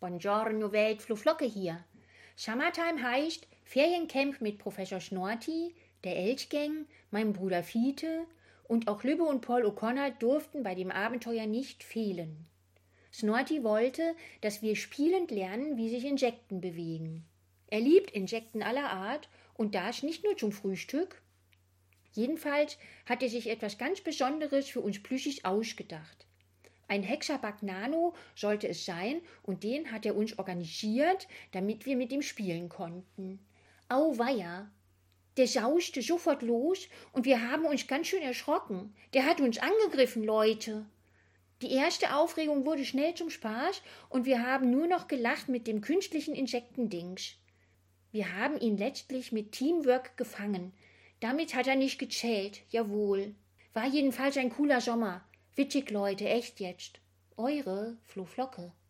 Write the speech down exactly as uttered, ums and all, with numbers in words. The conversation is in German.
Buongiorno Welt, Flo Flocke hier. Summertime heißt Feriencamp mit Professor Schnorti, der Elchgang, meinem Bruder Fiete und auch Lübbe und Paul O'Connor durften bei dem Abenteuer nicht fehlen. Snorti wollte, dass wir spielend lernen, wie sich Insekten bewegen. Er liebt Insekten aller Art und das nicht nur zum Frühstück. Jedenfalls hat er sich etwas ganz Besonderes für uns Plüschis ausgedacht. Ein Hexabug Nano sollte es sein und den hat er uns organisiert, damit wir mit ihm spielen konnten. Auweia! Der sauste sofort los und wir haben uns ganz schön erschrocken. Der hat uns angegriffen, Leute. Die erste Aufregung wurde schnell zum Spaß und wir haben nur noch gelacht mit dem künstlichen Insektendings. Wir haben ihn letztlich mit Teamwork gefangen. Damit hat er nicht gezählt, jawohl. War jedenfalls ein cooler Sommer. Witzig, Leute, echt jetzt. Eure Flo Flocke.